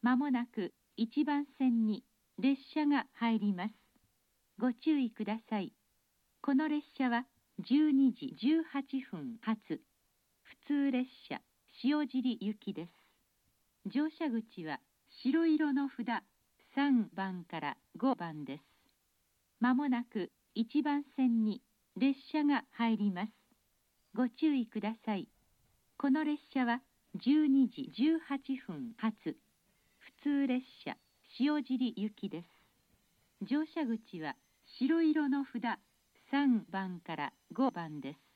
まもなく1番線に列車が入ります。ご注意ください。この列車は12時18分発、普通列車塩尻行きです。乗車口は白色の札3番から5番です。まもなく1番線に列車が入ります。ご注意ください。この列車は12時18分発、普通列車塩尻行きです。乗車口は白色の札3番から5番です。